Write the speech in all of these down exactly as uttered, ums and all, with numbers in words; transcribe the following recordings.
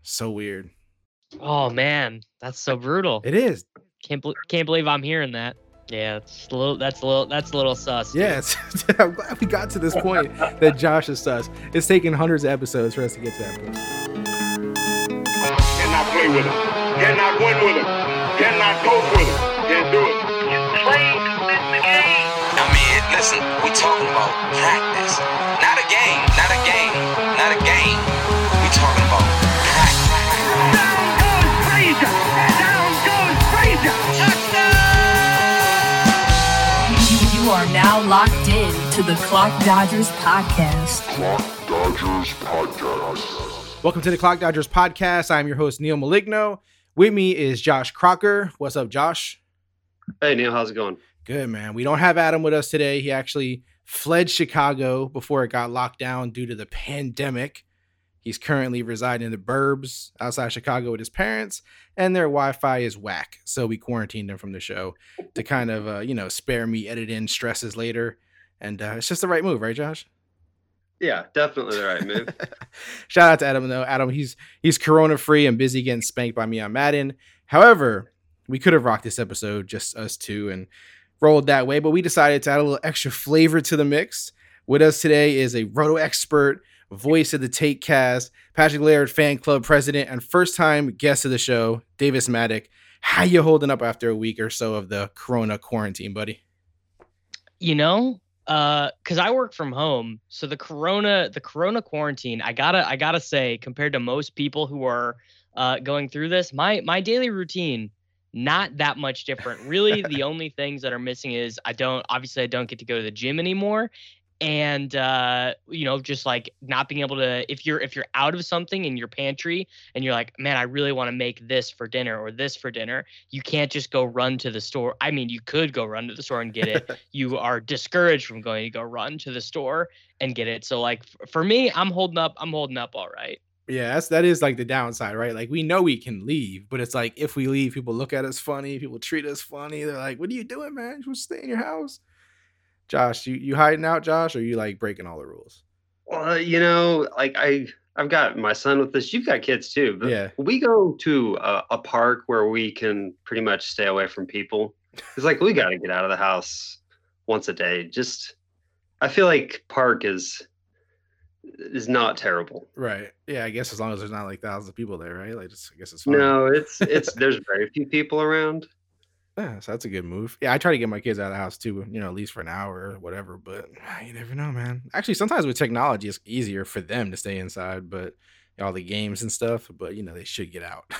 So weird. Oh man, that's so brutal. It is. Can't bel can't believe I'm hearing that. Yeah, it's a little. That's a little. That's a little sus. dude. Yes. I'm glad we got to this point that Josh is sus. It's taken hundreds of episodes for us to get to that point. Cannot play with him. Cannot win with him. Cannot coach with him. Can't do it. You play to win the game. I mean, listen, we talking about practice. Not a game, not a game, not a game. We talking about practice. Down goes Frazier. Down goes Frazier. You are now locked in to the Clock Dodgers podcast. Clock Dodgers Podcast. Welcome to the Clock Dodgers podcast. I'm your host, Neil Maligno. With me is Josh Crocker. What's up, Josh? Hey, Neil, how's it going? Good, man. We don't have Adam with us today. He actually fled Chicago before it got locked down due to the pandemic. He's currently residing in the burbs outside Chicago with his parents, and their Wi-Fi is whack. So we quarantined him from the show to kind of, uh, you know, spare me edit in stresses later. And uh, it's just the right move, right, Josh? Yeah, definitely the right move. Shout out to Adam, though. Adam, he's he's corona-free and busy getting spanked by me on Madden. However, we could have rocked this episode, just us two, and rolled that way, but we decided to add a little extra flavor to the mix. With us today is a roto expert, voice of the Take Cast, Patrick Laird fan club president, and first time guest of the show, Davis Maddock. How you holding up after a week or so of the corona quarantine, buddy? You know, uh, because I work from home, so the corona, the corona quarantine, I gotta, I gotta say, compared to most people who are uh, going through this, my my daily routine, not that much different. Really, the only things that are missing is I don't, obviously, I don't get to go to the gym anymore. And, uh, you know, just like not being able to, if you're, if you're out of something in your pantry and you're like, man, I really want to make this for dinner or this for dinner, you can't just go run to the store. I mean, you could go run to the store and get it. You are discouraged from going to go run to the store and get it. So like f- for me, I'm holding up, I'm holding up all right. Yeah, that's, that is like the downside, right? Like we know we can leave, but it's like if we leave, people look at us funny, people treat us funny. They're like, what are you doing, man? You want to stay in your house? Josh, you, you hiding out, Josh, or you like breaking all the rules? Well, you know, like I, I've got my son with this. You've got kids too. But Yeah. we go to a, a park where we can pretty much stay away from people. It's like we got to get out of the house once a day. Just, I feel like park is is not terrible. Right. Yeah, I guess as long as there's not like thousands of people there, right? Like, just, I guess it's fine. No, it's it's there's very few people around. Yeah, so that's a good move. Yeah, I try to get my kids out of the house too, you know, at least for an hour or whatever, but you never know, man. Actually, sometimes with technology, it's easier for them to stay inside, but all the games and stuff, but you know, they should get out.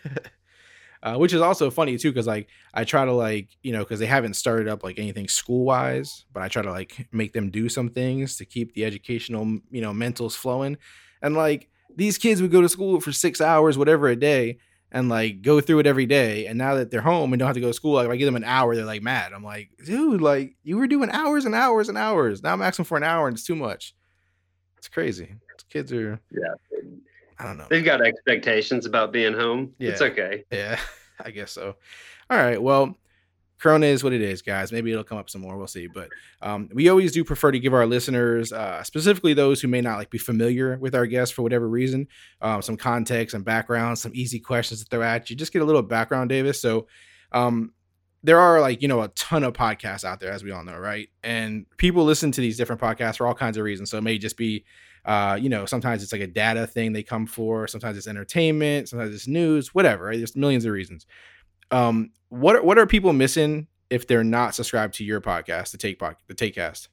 uh, which is also funny too, because like I try to like, you know, because they haven't started up like anything school wise, but I try to like make them do some things to keep the educational, you know, mentals flowing. And like these kids would go to school for six hours, whatever a day, and like go through it every day. And now that they're home and don't have to go to school, like if I give them an hour, they're like mad. I'm like, dude, like you were doing hours and hours and hours. Now I'm asking for an hour and it's too much. It's crazy. Kids are, Yeah, I don't know. they've got expectations about being home. It's Yeah. okay. Yeah, I guess so. All right. Well, Corona is what it is, guys. Maybe it'll come up some more. We'll see. But um, we always do prefer to give our listeners, uh, specifically those who may not like be familiar with our guests for whatever reason, um, some context and background, some easy questions to throw at you. Just get a little background, Davis. So um, there are like, you know, a ton of podcasts out there, as we all know, right? And people listen to these different podcasts for all kinds of reasons. So it may just be, uh, you know, sometimes it's like a data thing they come for. Sometimes it's entertainment. Sometimes it's news, whatever, right? There's millions of reasons. Um, what what are people missing if they're not subscribed to your podcast, the Take Pod, the Takecast?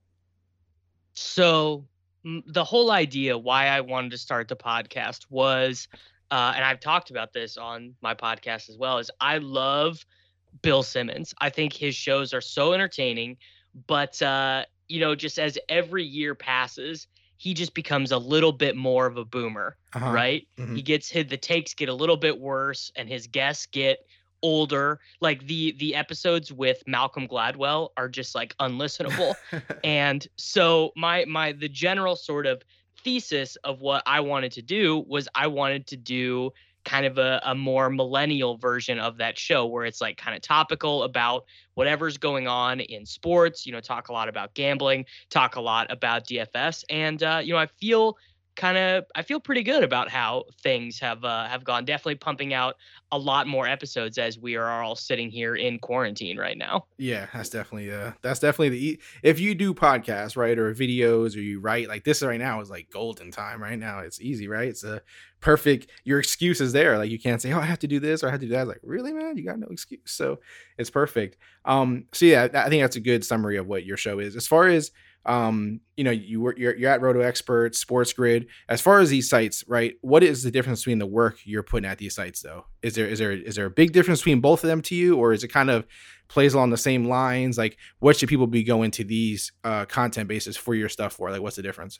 So m- the whole idea why I wanted to start the podcast was, uh, and I've talked about this on my podcast as well, is I love Bill Simmons. I think his shows are so entertaining, but uh, you know, just as every year passes, he just becomes a little bit more of a boomer, Uh-huh. right? Mhm. He gets his, the takes get a little bit worse, and his guests get older. Like the the episodes with Malcolm Gladwell are just like unlistenable. And so my my the general sort of thesis of what I wanted to do was I wanted to do kind of a, a more millennial version of that show where it's like kind of topical about whatever's going on in sports, you know, talk a lot about gambling, talk a lot about D F S. And, uh, you know, I feel kind of I feel pretty good about how things have uh, have gone. Definitely pumping out a lot more episodes as we are all sitting here in quarantine right now. Yeah, that's definitely uh that's definitely the e- if you do podcasts, right, or videos, or you write like this right now is like golden time right now. It's easy, right? It's a perfect, your excuse is there. Like you can't say, oh, I have to do this or I have to do that. It's like, really, man? You got no excuse. So it's perfect. Um, so yeah, I think that's a good summary of what your show is. As far as um, you know, you were you're, you're at Roto Experts, Sports Grid. As far as these sites, right? What is the difference between the work you're putting at these sites, though? Is there is there is there a big difference between both of them to you, or is it kind of plays along the same lines? Like, what should people be going to these uh, content bases for your stuff for? Like, what's the difference?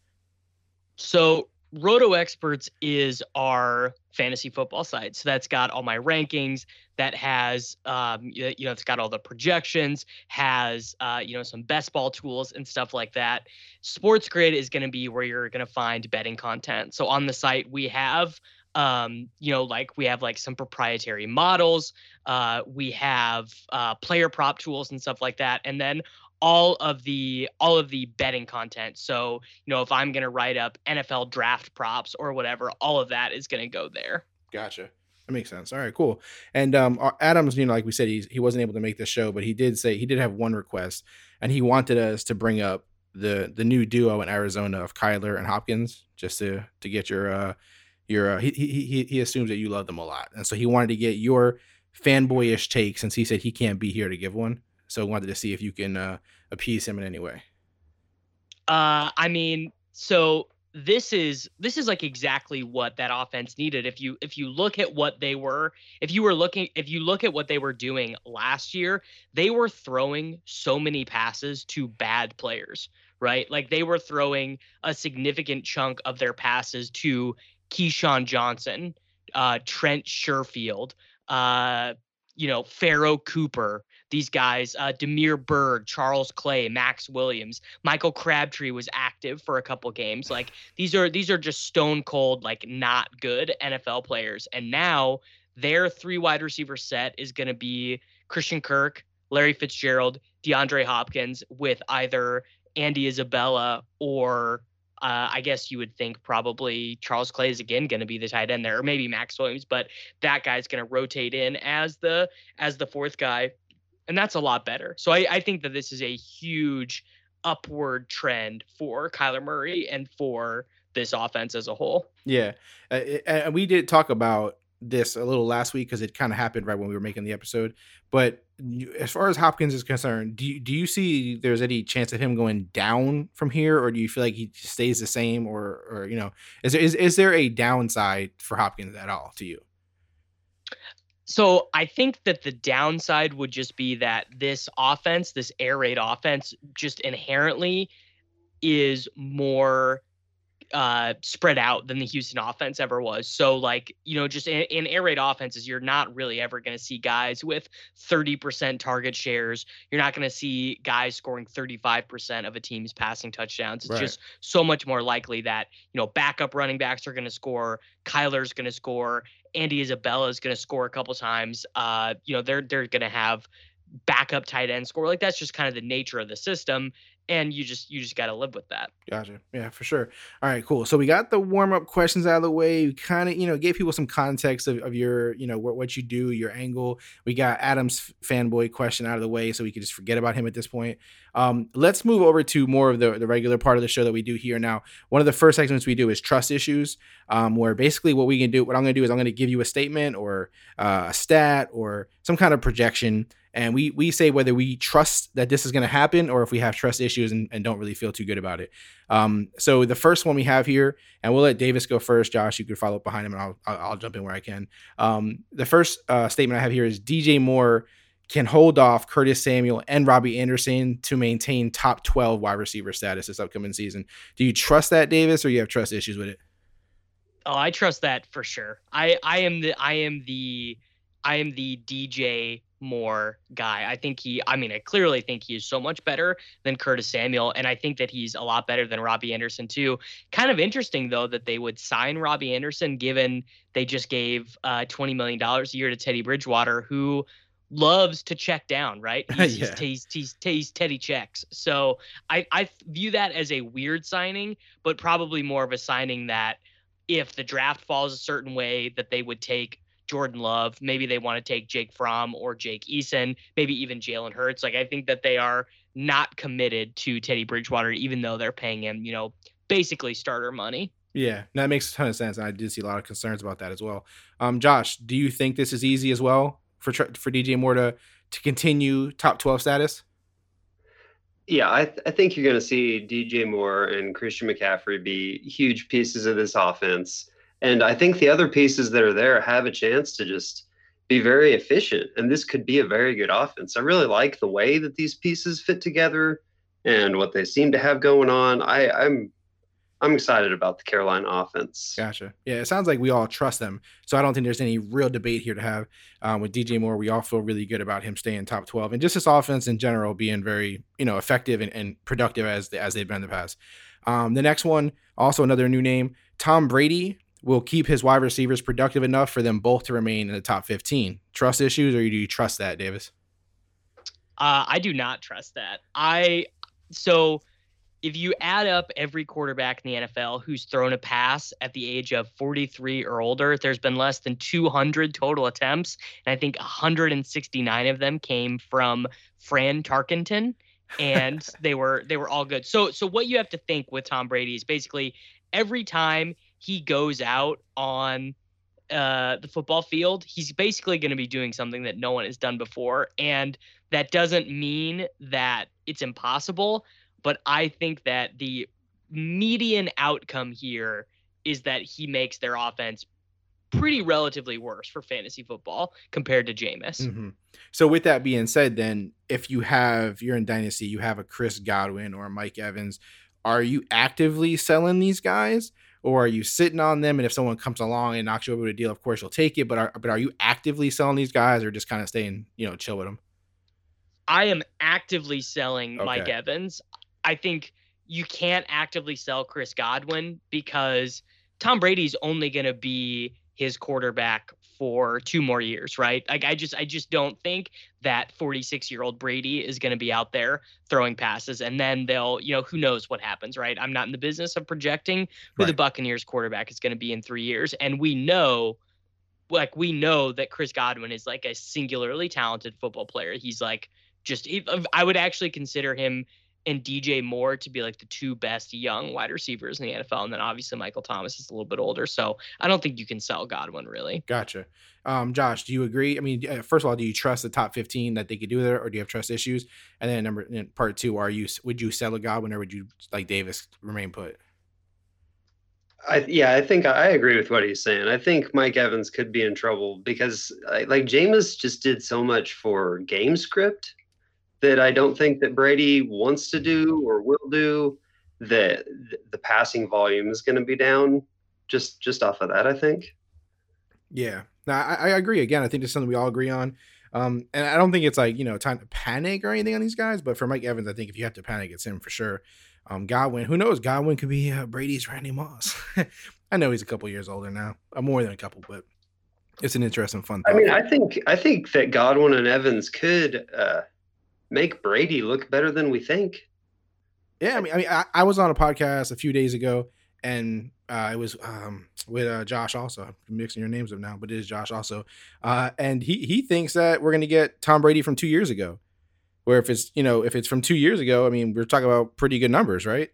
So Roto Experts is our fantasy football site. So that's got all my rankings, that has, um, you know, it's got all the projections, has, uh, you know, some best ball tools and stuff like that. Sports Grid is going to be where you're going to find betting content. So on the site, we have, um, you know, like we have like some proprietary models. Uh, we have uh, player prop tools and stuff like that. And then all of the all of the betting content. So, you know, if I'm going to write up N F L draft props or whatever, all of that is going to go there. Gotcha. That makes sense. All right, cool. And um, Adams, you know, like we said, he's, he wasn't able to make the show, but he did say he did have one request, and he wanted us to bring up the the new duo in Arizona of Kyler and Hopkins, just to to get your uh your uh, he he he assumes that you love them a lot, and so he wanted to get your fanboyish take since he said he can't be here to give one. So wanted to see if you can uh, appease him in any way. Uh, I mean, so this is this is like exactly what that offense needed. If you if you look at what they were, if you were looking, if you look at what they were doing last year, they were throwing so many passes to bad players, right? Like they were throwing a significant chunk of their passes to Keyshawn Johnson, uh, Trent Sherfield, uh, you know, Pharaoh Cooper. These guys, uh, Demir Bird, Charles Clay, Max Williams, Michael Crabtree was active for a couple games. Like these are these are just stone cold, like not good N F L players. And now their three wide receiver set is going to be Christian Kirk, Larry Fitzgerald, DeAndre Hopkins, with either Andy Isabella or uh, I guess you would think probably Charles Clay is again going to be the tight end there, or maybe Max Williams, but that guy's going to rotate in as the as the fourth guy. And that's a lot better. So I, I think that this is a huge upward trend for Kyler Murray and for this offense as a whole. Yeah. Uh, and we did talk about this a little last week because it kind of happened right when we were making the episode. But you, as far as Hopkins is concerned, do you, do you see there's any chance of him going down from here? Or do you feel like he stays the same? Or, or you know, is there, is, is there a downside for Hopkins at all to you? So I think that the downside would just be that this offense, this air raid offense, just inherently is more uh, spread out than the Houston offense ever was. So like, you know, just in, in air raid offenses, you're not really ever going to see guys with thirty percent target shares. You're not going to see guys scoring thirty-five percent of a team's passing touchdowns. It's right. just so much more likely that, you know, backup running backs are going to score. Kyler's going to score. Andy Isabella is going to score a couple times. Uh, you know, they're they're going to have backup tight end score. Like that's just kind of the nature of the system, and you just you just got to live with that. Gotcha. Yeah, for sure. All right, cool. So we got the warm up questions out of the way. We kind of, you know, gave people some context of, of your, you know, what, what you do, your angle. We got Adam's fanboy question out of the way, so we could just forget about him at this point. Um, let's move over to more of the, the regular part of the show that we do here now. One of the first segments we do is trust issues, um, where basically what we can do, what I'm going to do is I'm going to give you a statement or uh, a stat or some kind of projection. And we we say whether we trust that this is going to happen or if we have trust issues and, and don't really feel too good about it. Um, so the first one we have here, and we'll let Davis go first. Josh, you can follow up behind him, and I'll I'll, I'll jump in where I can. Um, the first uh, statement I have here is D J Moore can hold off Curtis Samuel and Robbie Anderson to maintain top twelve wide receiver status this upcoming season. Do you trust that, Davis, or you have trust issues with it? Oh, I trust that for sure. I I am the I am the I am the D J Moore guy. I think he, I mean, I clearly think he is so much better than Curtis Samuel. And I think that he's a lot better than Robbie Anderson too. Kind of interesting though, that they would sign Robbie Anderson, given they just gave uh, twenty million dollars a year to Teddy Bridgewater, who loves to check down, right? He's, Yeah. he's, he's, he's, he's Teddy checks. So I, I view that as a weird signing, but probably more of a signing that if the draft falls a certain way, that they would take Jordan Love. Maybe they want to take Jake Fromm or Jake Eason, maybe even Jalen Hurts. Like, I think that they are not committed to Teddy Bridgewater, even though they're paying him, you know, basically starter money. Yeah, that makes a ton of sense. I did see a lot of concerns about that as well. Um, Josh, do you think this is easy as well for for D J Moore to to continue top twelve status? Yeah, I, th- I think you're going to see D J Moore and Christian McCaffrey be huge pieces of this offense. And I think the other pieces that are there have a chance to just be very efficient. And this could be a very good offense. I really like the way that these pieces fit together and what they seem to have going on. I, I'm I'm excited about the Carolina offense. Gotcha. Yeah, it sounds like we all trust them. So I don't think there's any real debate here to have. Um, with D J Moore, we all feel really good about him staying top twelve. And just this offense in general being very, you know, effective and, and productive as, as they've been in the past. Um, the next one, also another new name, Tom Brady will keep his wide receivers productive enough for them both to remain in the top fifteen. Trust issues, or do you trust that, Davis? Uh, I do not trust that. I so if you add up every quarterback in the N F L who's thrown a pass at the age of forty-three or older, there's been less than two hundred total attempts, and I think one hundred sixty-nine of them came from Fran Tarkenton, and they were they were all good. So so what you have to think with Tom Brady is basically every time he goes out on uh, the football field, he's basically going to be doing something that no one has done before. And that doesn't mean that it's impossible, but I think that the median outcome here is that he makes their offense pretty relatively worse for fantasy football compared to Jameis. Mm-hmm. So with that being said, then if you have, you're in Dynasty, you have a Chris Godwin or a Mike Evans, are you actively selling these guys? Or are you sitting on them, and if someone comes along and knocks you over with a deal, of course you'll take it. But are but are you actively selling these guys, or just kind of staying, you know, chill with them? I am actively selling Okay. Mike Evans. I think you can't actively sell Chris Godwin because Tom Brady's only going to be his quarterback for two more years, right? Like I just I just don't think that forty-six-year-old Brady is going to be out there throwing passes, and then they'll, you know, who knows what happens, right? I'm not in the business of projecting who Right. the Buccaneers quarterback is going to be in three years, and we know like we know that Chris Godwin is like a singularly talented football player. He's like just I would actually consider him and D J Moore to be like the two best young wide receivers in the N F L. And then obviously Michael Thomas is a little bit older. So I don't think you can sell Godwin really. Gotcha. Um, Josh, do you agree? I mean, uh, first of all, do you trust the top fifteen that they could do there, or do you have trust issues? And then number and part two, are you would you sell a Godwin, or would you, like Davis, remain put? I, yeah, I think I agree with what he's saying. I think Mike Evans could be in trouble because like, like Jameis just did so much for game script that I don't think that Brady wants to do or will do. That the passing volume is going to be down just just off of that, I think. Yeah, no, I, I agree. Again, I think it's something we all agree on. Um, and I don't think it's like, you know, time to panic or anything on these guys. But for Mike Evans, I think if you have to panic, it's him for sure. Um, Godwin, who knows? Godwin could be uh, Brady's Randy Moss. I know he's a couple years older now, uh, more than a couple, but it's an interesting, fun I thought. mean, I think I think that Godwin and Evans could uh, make Brady look better than we think. Yeah, I mean, I mean, I, I was on a podcast a few days ago, and uh, it was um, with uh, Josh. Also, I'm mixing your names up now, but it is Josh also, uh, and he he thinks that we're going to get Tom Brady from two years ago. Where if it's, you know, if it's from two years ago, I mean, we're talking about pretty good numbers, right?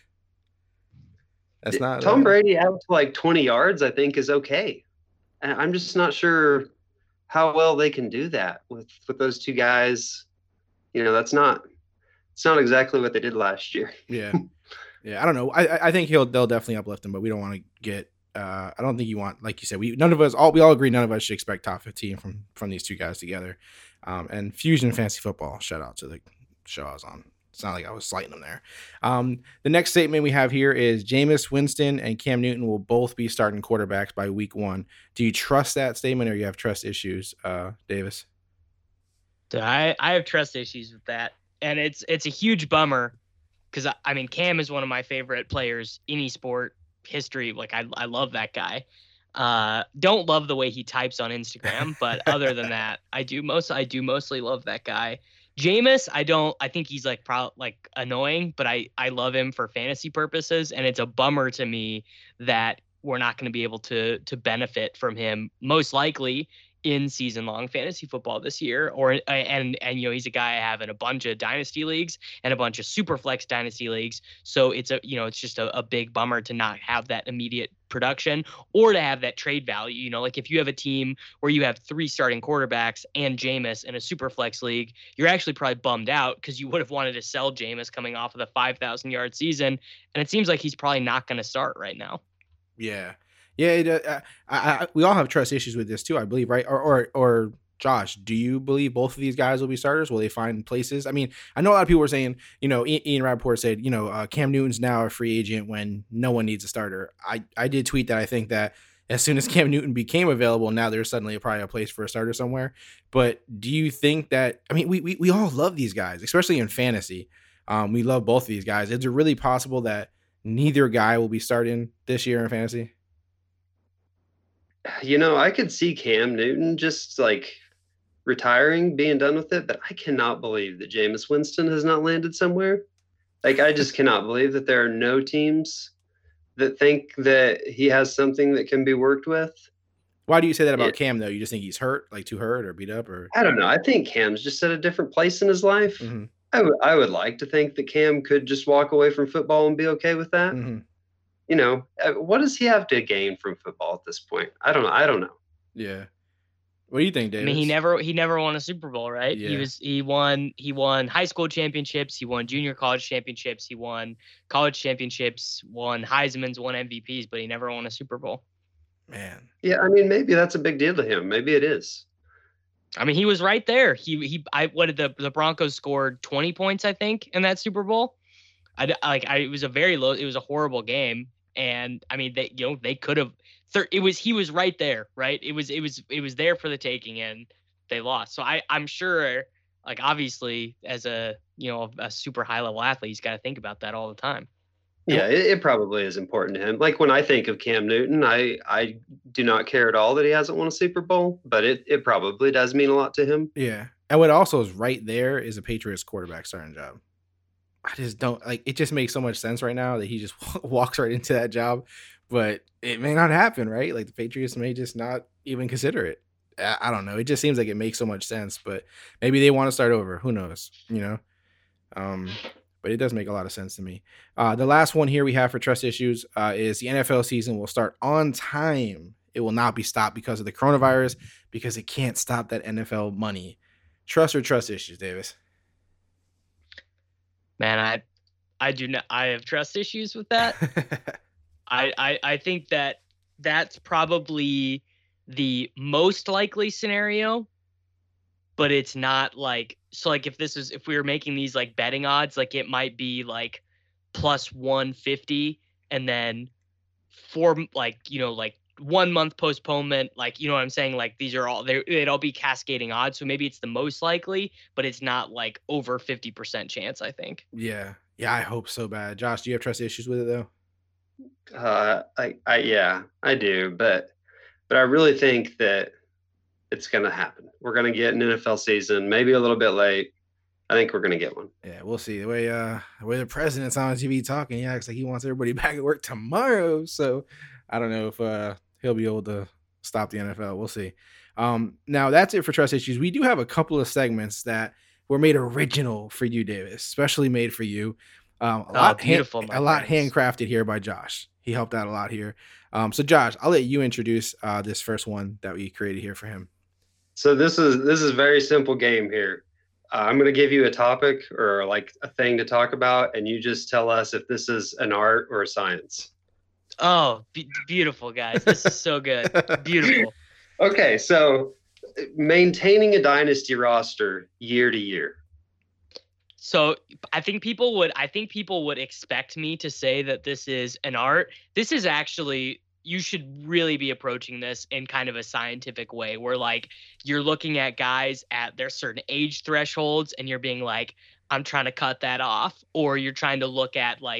That's not Tom uh, Brady out to like twenty yards, I think, is okay. And I'm just not sure how well they can do that with with those two guys. You know, that's not it's not exactly what they did last year. Yeah, yeah. I don't know. I I think he'll they'll definitely uplift him, but we don't want to get. Uh, I don't think you want, like you said, we none of us all we all agree none of us should expect top fifteen from from these two guys together. Um, and Fusion Fantasy Football, shout out to the show I was on. It's not like I was slighting them there. Um, the next statement we have here is Jameis Winston and Cam Newton will both be starting quarterbacks by week one. Do you trust that statement, or you have trust issues, uh, Davis? So I, I have trust issues with that. And it's it's a huge bummer because, I, I mean, Cam is one of my favorite players in esport history. Like, I, I love that guy. Uh, don't love the way he types on Instagram, but other than that, I do most I do mostly love that guy. Jameis, I don't. I think he's like pro like annoying, but I I love him for fantasy purposes, and it's a bummer to me that we're not going to be able to to benefit from him most likely in season long fantasy football this year. Or and and you know he's a guy I have in a bunch of dynasty leagues and a bunch of super flex dynasty leagues. So it's a you know it's just a, a big bummer to not have that immediate production or to have that trade value. You know, like if you have a team where you have three starting quarterbacks and Jameis in a super flex league, you're actually probably bummed out because you would have wanted to sell Jameis coming off of the five thousand yard season. And it seems like he's probably not going to start right now. Yeah. Yeah. It, uh, I, I, we all have trust issues with this too, I believe, right? Or, or, or Josh, do you believe both of these guys will be starters? Will they find places? I mean, I know a lot of people were saying, you know, Ian Rappaport said, you know, uh, Cam Newton's now a free agent when no one needs a starter. I, I did tweet that I think that as soon as Cam Newton became available, now there's suddenly probably a place for a starter somewhere. But do you think that, I mean, we, we, we all love these guys, especially in fantasy. Um, we love both of these guys. Is it really possible that neither guy will be starting this year in fantasy? You know, I could see Cam Newton just like retiring, being done with it, but I cannot believe that Jameis Winston has not landed somewhere. Like, I just cannot believe that there are no teams that think that he has something that can be worked with. Why do you say that about it, Cam, though? You just think he's hurt, like too hurt or beat up? Or I don't know. I think Cam's just at a different place in his life. Mm-hmm. I, w- I would like to think that Cam could just walk away from football and be okay with that. Mm-hmm. You know, what does he have to gain from football at this point? I don't know. I don't know. Yeah. What do you think, David? I mean, he never he never won a Super Bowl, right? Yeah. He was he won he won high school championships, he won junior college championships, he won college championships, won Heisman's, won M V Ps, but he never won a Super Bowl. Man. Yeah, I mean, maybe that's a big deal to him. Maybe it is. I mean, he was right there. He he I what did the the Broncos scored twenty points, I think, in that Super Bowl. I like I it was a very low it was a horrible game. And I mean, they, you know, they could have, thir- it was, he was right there, right? It was, it was, it was there for the taking and they lost. So I, I'm sure, like, obviously as a, you know, a super high level athlete, he's got to think about that all the time. Yeah, it, it probably is important to him. Like when I think of Cam Newton, I, I do not care at all that he hasn't won a Super Bowl, but it, it probably does mean a lot to him. Yeah. And what also is right there is a Patriots quarterback starting job. I just don't like it. Just makes so much sense right now that he just walks right into that job, but it may not happen, right? Like the Patriots may just not even consider it. I, I don't know. It just seems like it makes so much sense, but maybe they want to start over. Who knows? You know. Um, but it does make a lot of sense to me. Uh, the last one here we have for trust issues uh, is the N F L season will start on time. It will not be stopped because of the coronavirus because it can't stop that N F L money. Trust or trust issues, Davis? Man, I, I do not. I have trust issues with that. I, I, I think that that's probably the most likely scenario, but it's not like so. Like if this is if we were making these like betting odds, like it might be like plus one fifty, and then four like you know like one month postponement. Like you know what I'm saying? Like these are all they it'd all be cascading odds. So maybe it's the most likely, but it's not like over fifty percent chance. I think. Yeah. Yeah, I hope so bad. Josh, do you have trust issues with it though? Uh, I, I, yeah, I do, but, but I really think that it's going to happen. We're going to get an N F L season, maybe a little bit late. I think we're going to get one. Yeah, we'll see. The way, uh, the way the president's on T V talking, he acts like he wants everybody back at work tomorrow. So I don't know if uh, he'll be able to stop the N F L. We'll see. Um, now that's it for trust issues. We do have a couple of segments that were made original for you, Davis, especially made for you. Um, a Oh, lot, beautiful, hand, my a lot friends. handcrafted here by Josh. He helped out a lot here. Um, so Josh, I'll let you introduce uh, this first one that we created here for him. So this is this is a very simple game here. Uh, I'm going to give you a topic or like a thing to talk about, and you just tell us if this is an art or a science. Oh, be- beautiful, guys! This is so good. Beautiful. Okay, so maintaining a dynasty roster year to year. So I think people would I think people would expect me to say that this is an art. This is actually you should really be approaching this in kind of a scientific way where like you're looking at guys at their certain age thresholds and you're being like, I'm trying to cut that off, or you're trying to look at like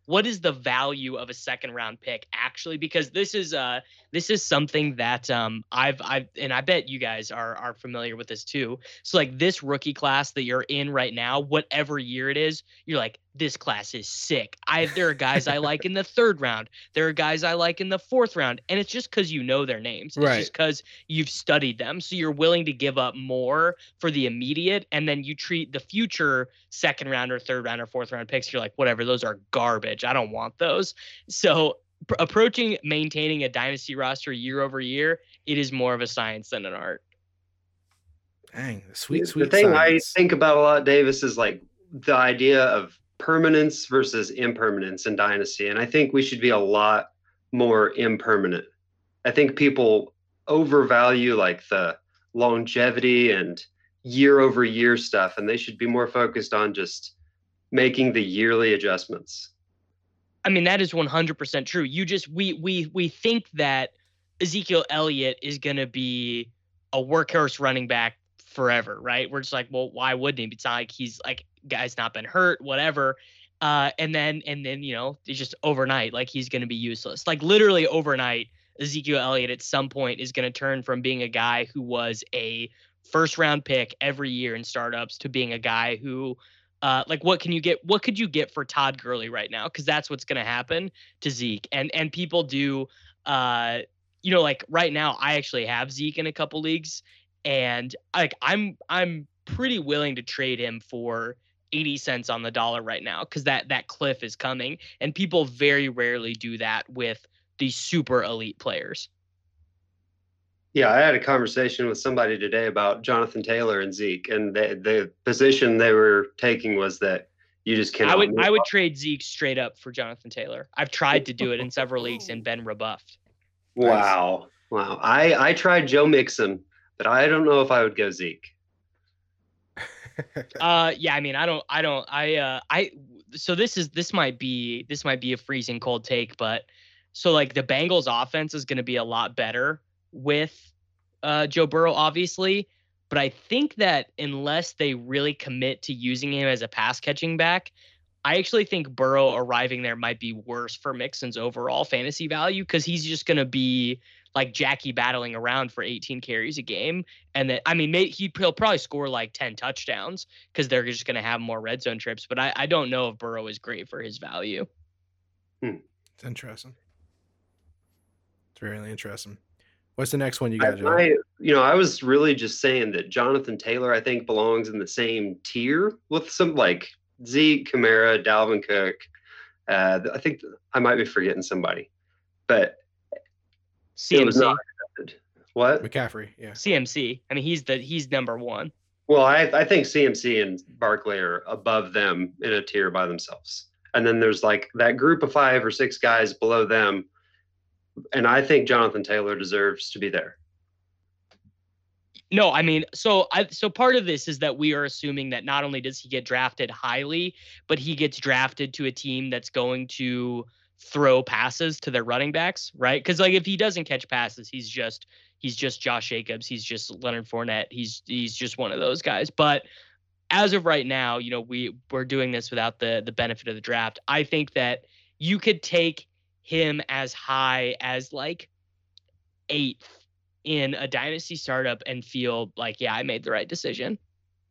what is the value of a second round pick actually? Because this is uh this is something that um I've I've and I bet you guys are are familiar with this too. So like this rookie class that you're in right now, whatever year it is, you're like, this class is sick. I there are guys I like in the third round. There are guys I like in the fourth round, and it's just because you know their names. It's Right. just because you've studied them, so you're willing to give up more for the immediate, and then you treat the future second round or third round or fourth round picks. You're like, whatever, those are garbage. I don't want those. So pr- approaching maintaining a dynasty roster year over year, it is more of a science than an art. Dang, sweet, The sweet thing science. I think about a lot, Davis, is like the idea of permanence versus impermanence in dynasty. And I think we should be a lot more impermanent. I think people overvalue like the longevity and year over year stuff, and they should be more focused on just making the yearly adjustments. I mean, that is one hundred percent true. You just we we we think that Ezekiel Elliott is going to be a workhorse running back forever, right? We're just like, well, why wouldn't he? It's not like he's like guy's not been hurt, whatever. Uh, and then and then you know, it's just overnight, like he's going to be useless. Like literally overnight, Ezekiel Elliott at some point is going to turn from being a guy who was a first round pick every year in startups to being a guy who uh, like what can you get? What could you get for Todd Gurley right now? Because that's what's going to happen to Zeke. And and people do, uh, you know, like right now, I actually have Zeke in a couple leagues, and like I'm I'm pretty willing to trade him for eighty cents on the dollar right now because that that cliff is coming, and people very rarely do that with these super elite players. Yeah, I had a conversation with somebody today about Jonathan Taylor and Zeke, and the the position they were taking was that you just cannot. I would move I would on. trade Zeke straight up for Jonathan Taylor. I've tried to do it in several leagues and been rebuffed. Wow, wow. I I tried Joe Mixon, but I don't know if I would go Zeke. Uh, yeah, I mean, I don't, I don't, I, uh, I. So this is this might be this might be a freezing cold take, but so like the Bengals offense is going to be a lot better with uh, Joe Burrow, obviously. But I think that unless they really commit to using him as a pass catching back, I actually think Burrow arriving there might be worse for Mixon's overall fantasy value because he's just going to be like Jackie battling around for eighteen carries a game. And then, I mean, may, he'd, he'll probably score like ten touchdowns because they're just going to have more red zone trips. But I, I don't know if Burrow is great for his value. It's interesting. It's really interesting. What's the next one you I, got, Joe? I, you know, I was really just saying that Jonathan Taylor, I think, belongs in the same tier with some like Zeke, Kamara, Dalvin Cook. Uh, I think I might be forgetting somebody, but C M C, not what? McCaffrey, yeah. C M C. I mean, he's the he's number one. Well, I, I think C M C and Barkley are above them in a tier by themselves. And then there's like that group of five or six guys below them. And I think Jonathan Taylor deserves to be there. No, I mean, so I so part of this is that we are assuming that not only does he get drafted highly, but he gets drafted to a team that's going to throw passes to their running backs, right? Because like if he doesn't catch passes, he's just he's just Josh Jacobs, he's just Leonard Fournette, he's he's just one of those guys. But as of right now, you know, we we're doing this without the the benefit of the draft. I think that you could take him as high as like eighth in a dynasty startup and feel like, yeah, I made the right decision.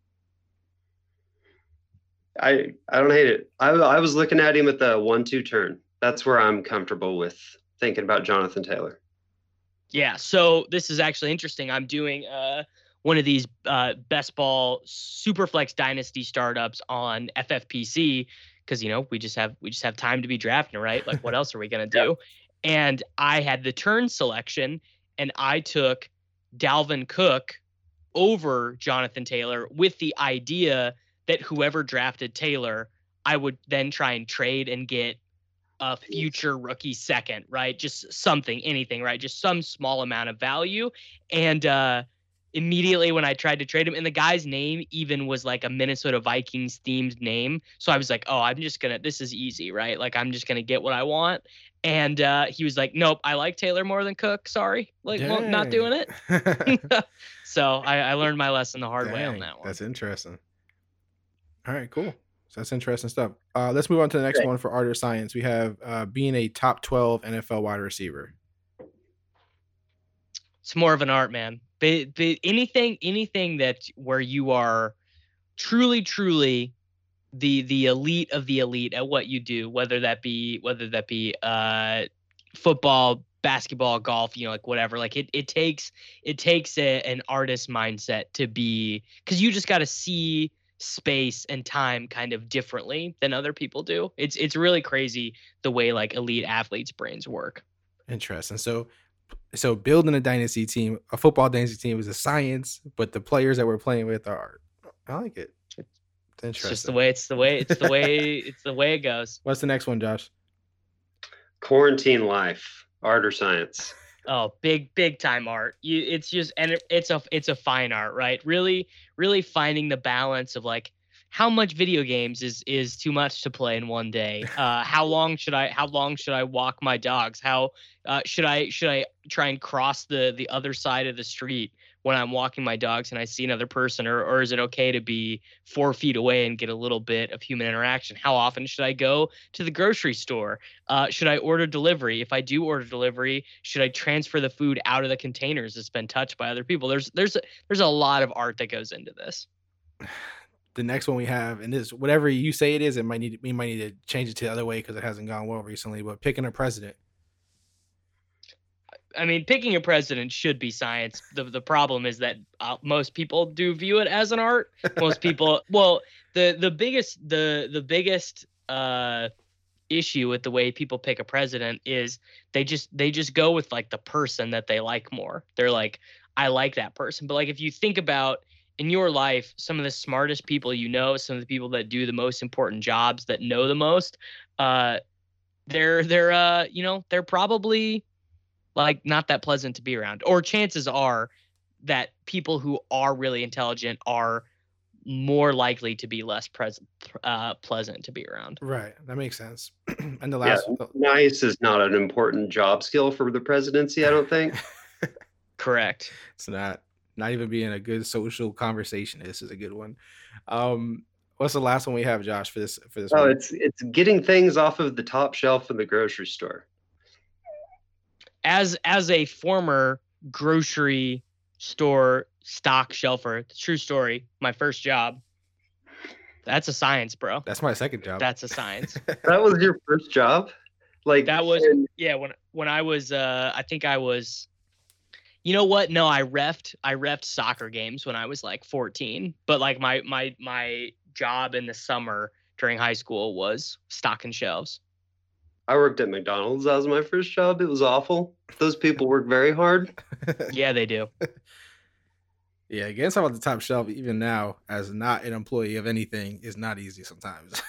I I don't hate it. I I was looking at him at the one two turn. That's where I'm comfortable with thinking about Jonathan Taylor. Yeah, so this is actually interesting. I'm doing uh, one of these uh, best ball Superflex Dynasty startups on F F P C because you know we just have we just have time to be drafting, right? Like, what else are we gonna do? Yeah. And I had the turn selection, and I took Dalvin Cook over Jonathan Taylor with the idea that whoever drafted Taylor, I would then try and trade and get a future rookie second, right? Just something, anything, right? Just some small amount of value. And uh, immediately when I tried to trade him, and the guy's name even was like a Minnesota Vikings themed name. So I was like, oh, I'm just going to, this is easy, right? Like, I'm just going to get what I want. And uh, he was like, nope, I like Taylor more than Cook. Sorry. Like, well, not doing it. So I, I learned my lesson the hard Dang, way on that one. That's interesting. All right, cool. So that's interesting stuff. Uh, let's move on to the next Okay. one for art or science. We have uh, being a top twelve N F L wide receiver. It's more of an art, man. But, but anything, anything that where you are truly, truly the the elite of the elite at what you do, whether that be whether that be uh, football, basketball, golf, you know, like whatever. Like it it takes it takes a, an artist mindset to be, because you just got to see space and time kind of differently than other people do. It's it's really crazy the way like elite athletes' brains work. Interesting. So, so building a dynasty team, a football dynasty team, is a science, but the players that we're playing with are art. I like it. It's interesting. It's just the way it's the way it's the way it's the way it goes. What's the next one, Josh? Quarantine life, art or science. Oh, big, big time art. You, it's just, and it, it's a, it's a fine art, right? Really, really finding the balance of like, how much video games is is too much to play in one day? Uh, how long should I, how long should I walk my dogs? How uh, should I, should I try and cross the the other side of the street when I'm walking my dogs and I see another person, or or is it okay to be four feet away and get a little bit of human interaction? How often should I go to the grocery store? Uh, should I order delivery? If I do order delivery, should I transfer the food out of the containers that's been touched by other people? There's there's a, there's a lot of art that goes into this. The next one we have, and this, whatever you say it is, it might need we might need to change it to the other way because it hasn't gone well recently. But picking a president. I mean, picking a president should be science. The the problem is that uh, most people do view it as an art. Most people, well, the the biggest the the biggest uh, issue with the way people pick a president is they just they just go with like the person that they like more. They're like, I like that person. But like if you think about in your life, some of the smartest people you know, some of the people that do the most important jobs, that know the most, uh, they're they're uh, you know, they're probably like not that pleasant to be around. Or chances are that people who are really intelligent are more likely to be less pres- uh, pleasant to be around. Right. That makes sense. And the Yeah, last, nice is not an important job skill for the presidency, I don't think. Correct. it's not not even being a good social conversation. This is a good one. Um, what's the last one we have, Josh, for this for this Oh, one? it's it's getting things off of the top shelf in the grocery store. As as a former grocery store stock shelfer, true story, my first job, that's a science, bro. That's my second job. That's a science. That was your first job? Like That was and- yeah, when when I was uh I think I was you know what? No, I reffed I reffed soccer games when I was like fourteen, but like my my my job in the summer during high school was stocking shelves. I worked at McDonald's. That was my first job. It was awful. Those people work very hard. Yeah, they do. Yeah, getting something off the top shelf, even now, as not an employee of anything, is not easy sometimes.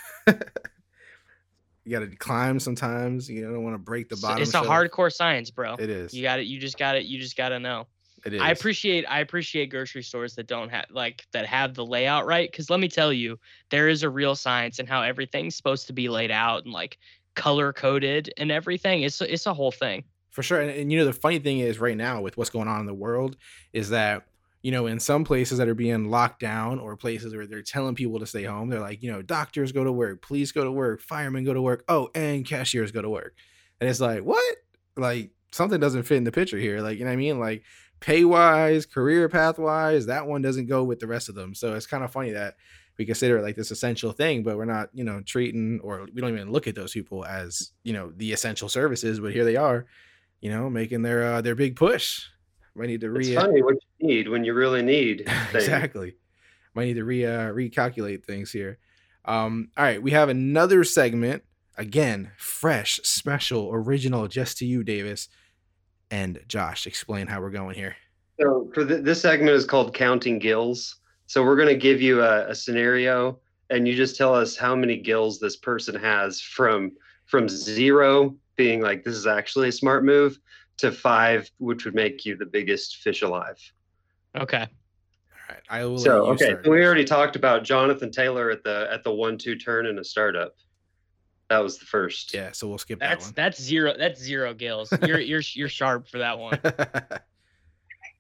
You got to climb sometimes. You don't want to break the It's- bottom. It's a shelf. hardcore science, bro. It is. You got it. You just got it. You just got to know. It is. I appreciate I appreciate grocery stores that don't have like that have the layout right, because let me tell you, there is a real science in how everything's supposed to be laid out and like color coded and everything. It's it's a whole thing. For sure. And, and you know, the funny thing is right now with what's going on in the world is that, you know, in some places that are being locked down or places where they're telling people to stay home, they're like, you know, doctors go to work, police go to work, firemen go to work. Oh, and cashiers go to work. And it's like, what? Like something doesn't fit in the picture here. Like, you know what I mean? Like pay wise, career path wise, that one doesn't go with the rest of them. So it's kind of funny that we consider it like this essential thing, but we're not, you know, treating, or we don't even look at those people as, you know, the essential services, but here they are, you know, making their, uh, their big push. Might need to It's re funny what you need when you really need things. exactly. Might need to re uh, recalculate things here. Um, all right, we have another segment again, fresh, special, original, just to you, Davis and Josh. Explain how we're going here. So for th- this segment is called Counting Gills. So we're going to give you a, a scenario, and you just tell us how many gills this person has from from zero, being like this is actually a smart move, to five, which would make you the biggest fish alive. Okay. All right, I will. So let you okay, start. so we already talked about Jonathan Taylor at the at the one two turn in a startup. That was the first. Yeah, so we'll skip That's that that's zero. That's zero gills. You're you're you're sharp for that one. one.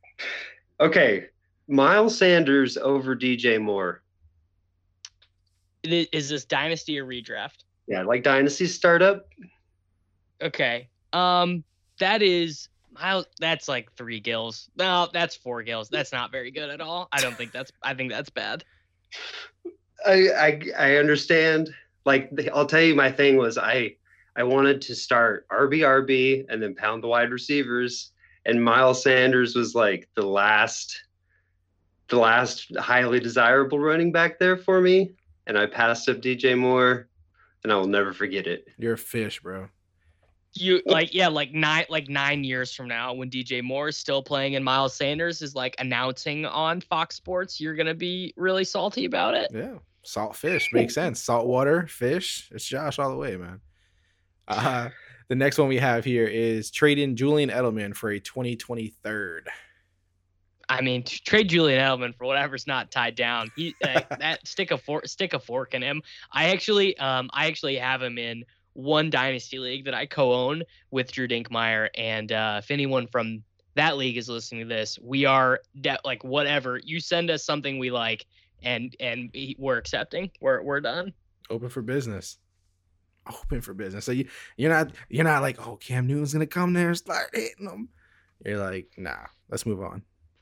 Okay, Miles Sanders over D J Moore. Is this dynasty or redraft? Yeah, like dynasty startup. Okay. Um, that is Miles. That's like three gills. No, that's four gills. That's not very good at all. I don't think that's. I think that's bad. I I, I understand. Like I'll tell you, my thing was I I wanted to start R B R B and then pound the wide receivers, and Miles Sanders was like the last the last highly desirable running back there for me, and I passed up D J Moore, and I will never forget it. You're a fish, bro. You like yeah, like nine like nine years from now, when D J Moore is still playing and Miles Sanders is like announcing on Fox Sports, you're gonna be really salty about it. Yeah, salt fish makes sense. Salt water, fish. It's Josh all the way, man. Uh, the next one we have here is trading Julian Edelman for a twenty twenty-third. I mean, t- trade Julian Edelman for whatever's not tied down. He uh, that stick a fork stick a fork in him. I actually um I actually have him in one dynasty league that I co-own with Drew Dinkmeyer, and uh, if anyone from that league is listening to this, we are de- like whatever you send us something we like, and and we're accepting. We're we're done. Open for business. Open for business. So you you're not you're not like, oh, Cam Newton's gonna come there and start hitting them. You're like, nah, let's move on.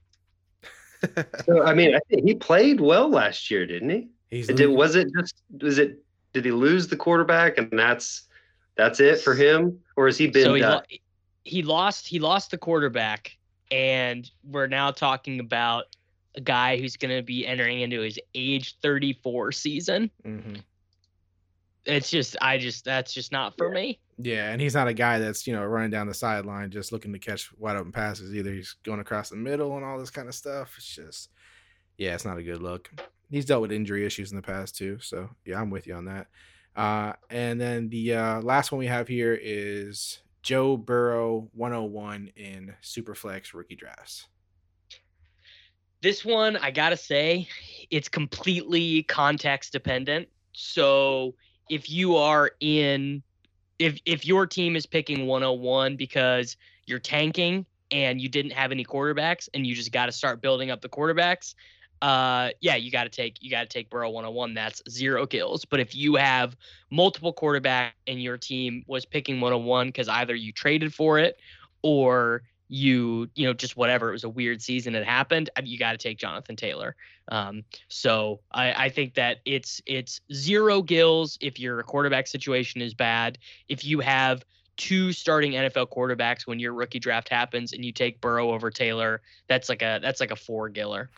So I mean, I think he played well last year, didn't he? He's Did, was it just was it did he lose the quarterback and that's that's it for him, or has he been? So he, uh, lo- he lost he lost the quarterback, and we're now talking about a guy who's going to be entering into his age thirty-four season. Mm-hmm. It's just I just that's just not for Yeah. me. Yeah, and he's not a guy that's, you know, running down the sideline just looking to catch wide open passes either. He's going across the middle and all this kind of stuff. It's just, yeah, it's not a good look. He's dealt with injury issues in the past too. So, yeah, I'm with you on that. Uh, and then the uh, last one we have here is Joe Burrow one oh one in Superflex rookie drafts. This one, I got to say, it's completely context dependent. So if you are in, if if your team is picking one oh one because you're tanking and you didn't have any quarterbacks and you just got to start building up the quarterbacks, uh, yeah, you got to take you got to take Burrow one oh one. That's zero kills. But if you have multiple quarterback and your team was picking one oh one because either you traded for it or you, you know, just whatever, it was a weird season that happened, you got to take Jonathan Taylor. Um, so I, I think that it's it's zero gills if your quarterback situation is bad. If you have two starting N F L quarterbacks when your rookie draft happens and you take Burrow over Taylor, that's like a that's like a four giller.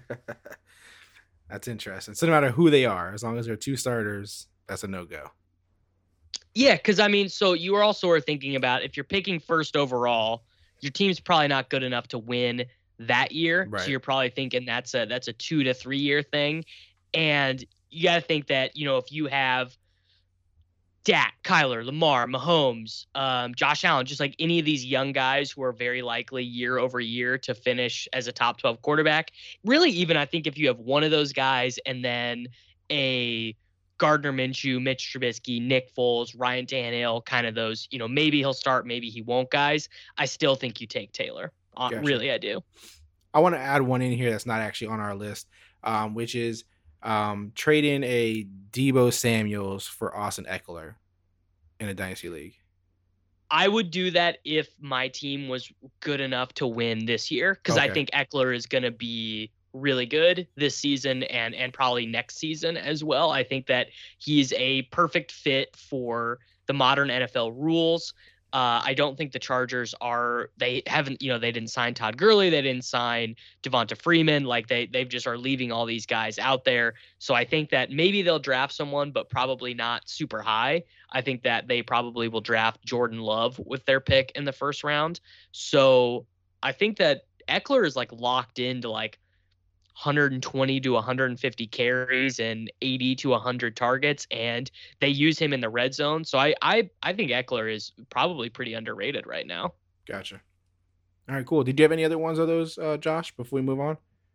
That's interesting. So no matter who they are, as long as they're two starters, that's a no-go. Yeah, because I mean, so you are also are thinking about if you're picking first overall, your team's probably not good enough to win that year. Right. So you're probably thinking that's a that's a two to three year thing. And you got to think that, you know, if you have Dak, Kyler, Lamar, Mahomes, um, Josh Allen, just like any of these young guys who are very likely year over year to finish as a top twelve quarterback, really even I think if you have one of those guys and then a Gardner Minshew, Mitch Trubisky, Nick Foles, Ryan Tannehill, kind of those, you know, maybe he'll start, maybe he won't guys, I still think you take Taylor. Uh, Gotcha. Really, I do. I want to add one in here that's not actually on our list, um, which is um, trading a Deebo Samuels for Austin Eckler in a dynasty league. I would do that if my team was good enough to win this year, because I Okay. think Eckler is going to be really good this season and and probably next season as well. I think that he's a perfect fit for the modern N F L rules. Uh, I don't think the Chargers are, they haven't, you know, they didn't sign Todd Gurley. They didn't sign Devonta Freeman. Like they, they've just are leaving all these guys out there. So I think that maybe they'll draft someone, but probably not super high. I think that they probably will draft Jordan Love with their pick in the first round. So I think that Eckler is like locked into like one hundred twenty to one hundred fifty carries and eighty to one hundred targets, and they use him in the red zone. So I I I think Eckler is probably pretty underrated right now. Gotcha. All right, cool. Did you have any other ones of those, uh, Josh, before we move on?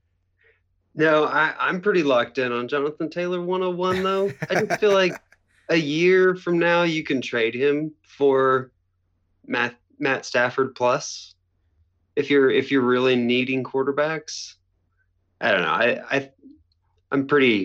No, I, I'm pretty locked in on Jonathan Taylor one oh one though. I just feel like a year from now you can trade him for Matt Matt Stafford plus if you're if you're really needing quarterbacks. I don't know. I, I I'm pretty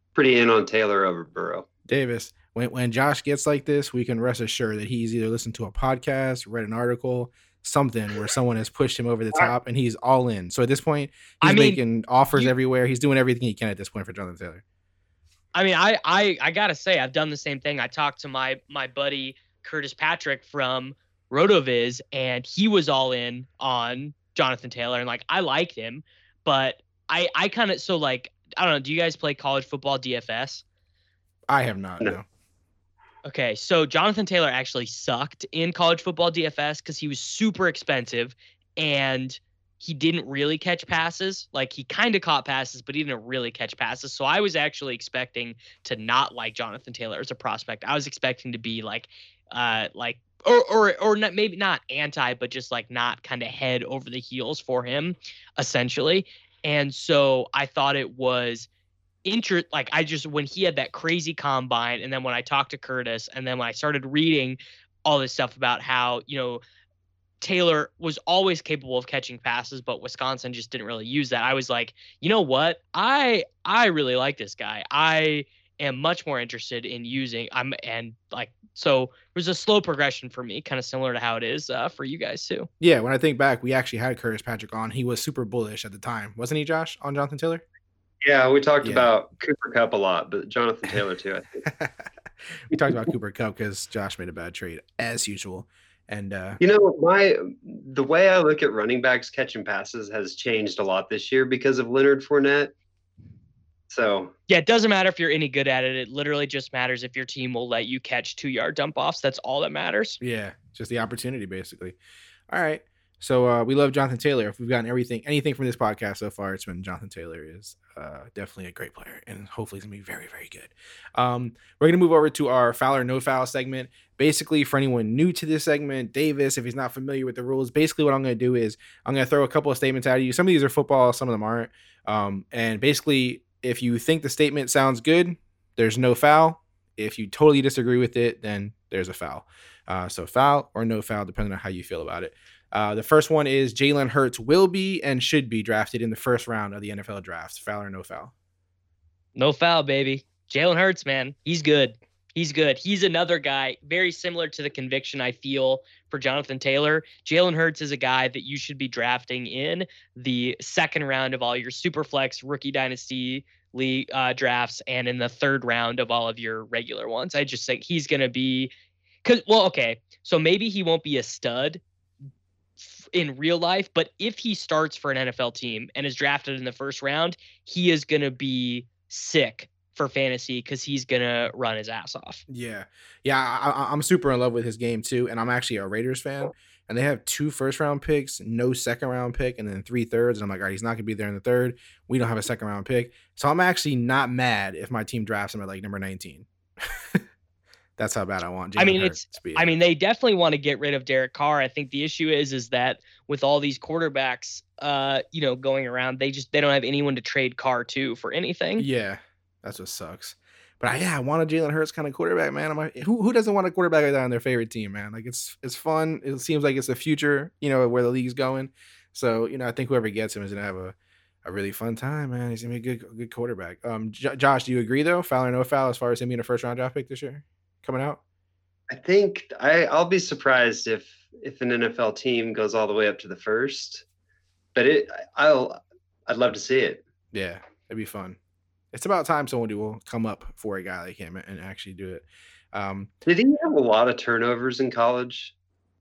pretty in on Taylor over Burrow. Davis, when when Josh gets like this, we can rest assured that he's either listened to a podcast, read an article, something where someone has pushed him over the top, and he's all in. So at this point, he's I mean, making offers you- everywhere. He's doing everything he can at this point for Jonathan Taylor. I mean, I, I I gotta say, I've done the same thing. I talked to my my buddy Curtis Patrick from RotoViz, and he was all in on Jonathan Taylor, and like I liked him, but I I kind of so like I don't know. Do you guys play college football D F S? I have not. No. No. Okay, so Jonathan Taylor actually sucked in college football D F S because he was super expensive and he didn't really catch passes. Like he kind of caught passes, but he didn't really catch passes. So I was actually expecting to not like Jonathan Taylor as a prospect. I was expecting to be like, uh, like or or or not, maybe not anti, but just like not kind of head over the heels for him, essentially. And so I thought it was. Inter like I just when he had that crazy combine, and then when I talked to Curtis, and then when I started reading all this stuff about how, you know, Taylor was always capable of catching passes, but Wisconsin just didn't really use that. I was like, you know what? I I really like this guy. I am much more interested in using I'm and like so it was a slow progression for me, kind of similar to how it is uh, for you guys too. Yeah, when I think back, we actually had Curtis Patrick on. He was super bullish at the time, wasn't he, Josh, on Jonathan Taylor? Yeah, we talked Yeah. about Cooper Kupp a lot, but Jonathan Taylor too, I think. We talked about Cooper Kupp because Josh made a bad trade as usual, and uh, You know, my the way I look at running backs catching passes has changed a lot this year because of Leonard Fournette. So Yeah, it doesn't matter if you're any good at it. It literally just matters if your team will let you catch two yard dump offs. That's all that matters. yeah, just the opportunity basically. All right, so uh, we love Jonathan Taylor. If we've gotten everything, anything from this podcast so far, it's been Jonathan Taylor is uh, definitely a great player, and hopefully he's gonna be very, very good. Um, we're gonna move over to our foul or no foul segment. Basically, for anyone new to this segment, Davis, if he's not familiar with the rules, basically what I'm gonna do is I'm gonna throw a couple of statements at you. Some of these are football, some of them aren't. Um, and basically, if you think the statement sounds good, there's no foul. If you totally disagree with it, then there's a foul. Uh, so foul or no foul, depending on how you feel about it. Uh, the first one is Jalen Hurts will be and should be drafted in the first round of the N F L draft. Foul or no foul? No foul, baby. Jalen Hurts, man. He's good. He's good. He's another guy very similar to the conviction I feel for Jonathan Taylor. Jalen Hurts is a guy that you should be drafting in the second round of all your Superflex rookie dynasty league uh, drafts and in the third round of all of your regular ones. I just think he's going to be because, well, okay, so maybe he won't be a stud in real life, but if he starts for an N F L team and is drafted in the first round, he is going to be sick for fantasy because he's going to run his ass off. Yeah. Yeah, I, I'm super in love with his game too, and I'm actually a Raiders fan, and they have two first round picks, no second round pick, and then three thirds. And I'm like, all right, he's not going to be there in the third. We don't have a second round pick. So I'm actually not mad if my team drafts him at like number nineteen. That's how bad I want Jalen I mean, Hurts it's, to be. I mean, they definitely want to get rid of Derek Carr. I think the issue is, is that with all these quarterbacks, uh, you know, going around, they just, they don't have anyone to trade Carr to for anything. Yeah, that's what sucks. But I, yeah, I want a Jalen Hurts kind of quarterback, man. I'm like, who who doesn't want a quarterback like that on their favorite team, man? Like it's it's fun. It seems like it's the future, you know, where the league's going. So you know, I think whoever gets him is gonna have a, a really fun time, man. He's gonna be a good good quarterback. Um, J- Josh, do you agree though? Foul or no foul as far as him being a first round draft pick this year coming out? I think I, I'll be surprised if if an N F L team goes all the way up to the first, but it I'll I'd love to see it. Yeah, it'd be fun. It's about time someone will come up for a guy like him and actually do it. Um, Did he have a lot of turnovers in college?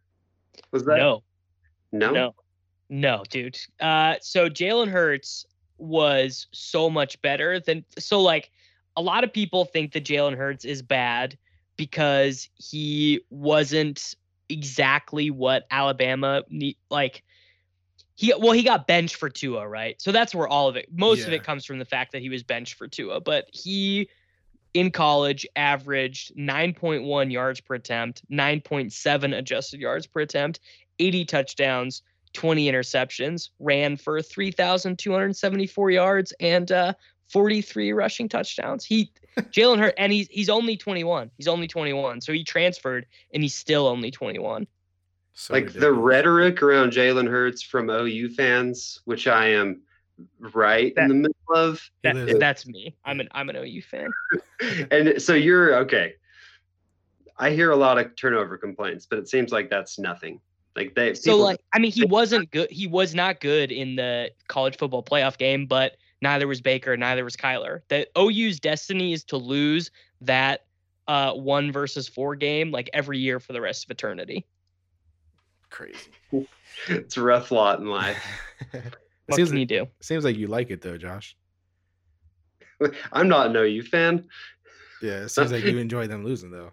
Was that No, no? no, no, dude. Uh, so Jalen Hurts was so much better than, so like a lot of people think that Jalen Hurts is bad because he wasn't exactly what Alabama need, like he well he got benched for Tua, right? So that's where all of it, most of Yeah. it comes from the fact that he was benched for Tua, but he in college averaged nine point one yards per attempt, nine point seven adjusted yards per attempt, eighty touchdowns, twenty interceptions, ran for three thousand two hundred seventy-four yards and uh forty-three rushing touchdowns. He Jalen Hurts, and he's he's only twenty-one. He's only twenty-one. So he transferred and he's still only twenty-one. so Like the ridiculous. rhetoric around Jalen Hurts from O U fans, which I am right That- in the middle of. That, lives in- that's me. I'm an I'm an O U fan. And so you're okay. I hear a lot of turnover complaints, but it seems like that's nothing. Like they So people- like I mean he wasn't good. He was not good in the college football playoff game, but neither was Baker, neither was Kyler. The O U's destiny is to lose that uh, one versus four game like every year for the rest of eternity. Crazy. it's a rough lot in life. What seems, can you do? seems like you like it though, Josh. I'm not an O U fan. Yeah, it seems like you enjoy them losing though.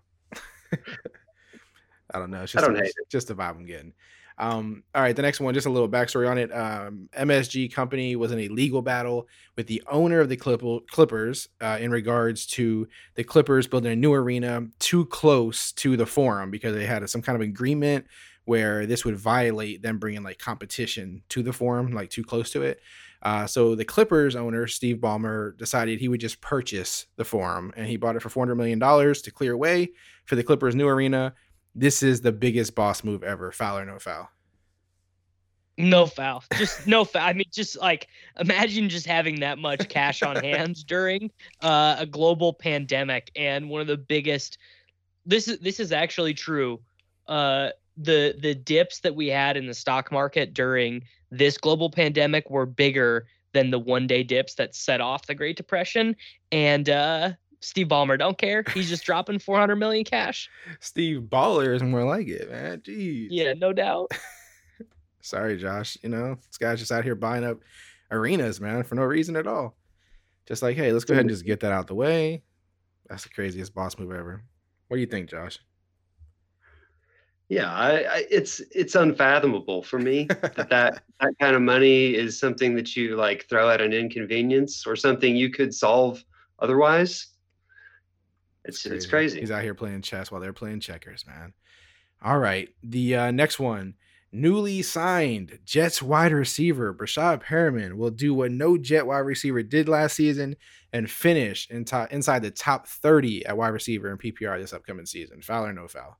I don't know. It's just, I don't a, hate just the vibe I'm getting. Um, all right, the next one, just a little backstory on it. Um, M S G Company was in a legal battle with the owner of the Clip- Clippers uh, in regards to the Clippers building a new arena too close to the Forum because they had some kind of agreement where this would violate them bringing like competition to the Forum, like too close to it. Uh, so the Clippers owner, Steve Ballmer, decided he would just purchase the Forum, and he bought it for four hundred million dollars to clear way for the Clippers' new arena. This is the biggest boss move ever. Foul or no foul? No foul. Just no foul. I mean, just like imagine just having that much cash on hands during uh, a global pandemic and one of the biggest. This is this is actually true. Uh, the the dips that we had in the stock market during this global pandemic were bigger than the one day dips that set off the Great Depression. And uh, Steve Ballmer don't care. He's just dropping four hundred million cash. Steve Baller is more like it, man. Jeez. Yeah, no doubt. Sorry, Josh. You know, this guy's just out here buying up arenas, man, for no reason at all. Just like, hey, let's go ahead and just get that out the way. That's the craziest boss move ever. What do you think, Josh? Yeah, I, I, it's it's unfathomable for me that, that that kind of money is something that you like throw at an inconvenience or something you could solve otherwise. It's it's crazy. He's out here playing chess while they're playing checkers, man. All right, the uh, next one. Newly signed Jets wide receiver Brashad Perriman will do what no Jet wide receiver did last season and finish in top, inside the top thirty at wide receiver in P P R this upcoming season. Foul or no foul?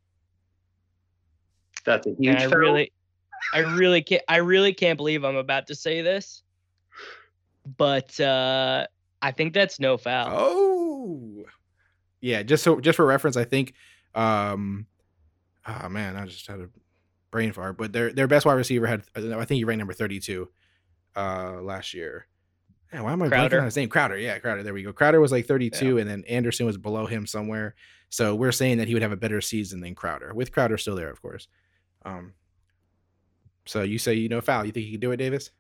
That's a And huge I foul. really, I really can't. I really can't believe I'm about to say this, but uh, I think that's no foul. Oh, yeah. Just so, just for reference, I think. Um, oh man, I just had a brain fart. But their their best wide receiver had, I think he ranked number thirty-two uh, last year. Man, why am I Crowder. blanking on his name? Crowder, yeah, Crowder. There we go. Crowder was like thirty-two, and then Anderson was below him somewhere. So we're saying that he would have a better season than Crowder, with Crowder still there, of course. Um. So you say you know foul? You think he can do it, Davis?